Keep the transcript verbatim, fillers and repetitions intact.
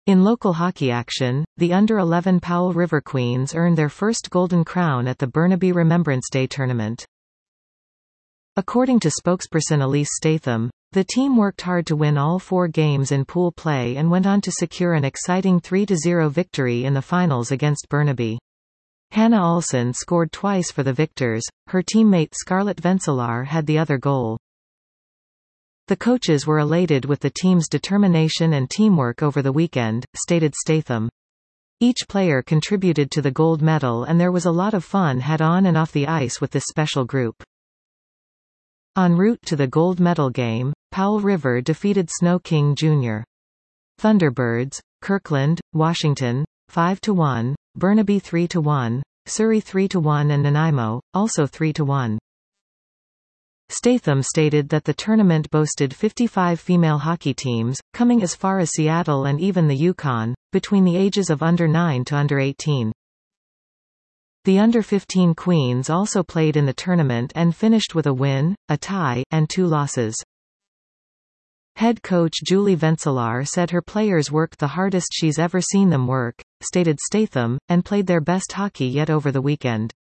In local hockey action, the under eleven Powell River Queens earned their first Golden Crown at the Burnaby Remembrance Day tournament. According to spokesperson Elise Statham, the team worked hard to win all four games in pool play and went on to secure an exciting three to zero victory in the finals against Burnaby. Hannah Olsen scored twice for the victors, her teammate Scarlett Vencelar had the other goal. The coaches were elated with the team's determination and teamwork over the weekend, stated Statham. Each player contributed to the gold medal and there was a lot of fun had on and off the ice with this special group. En route to the gold medal game, Powell River defeated Snow King Junior Thunderbirds, Kirkland, Washington, five to one, Burnaby three to one, Surrey three to one and Nanaimo, also three to one. Statham stated that the tournament boasted fifty-five female hockey teams, coming as far as Seattle and even the Yukon, between the ages of under nine to under eighteen. The under fifteen Queens also played in the tournament and finished with a win, a tie, and two losses. Head coach Julie Vencelar said her players worked the hardest she's ever seen them work, stated Statham, and played their best hockey yet over the weekend.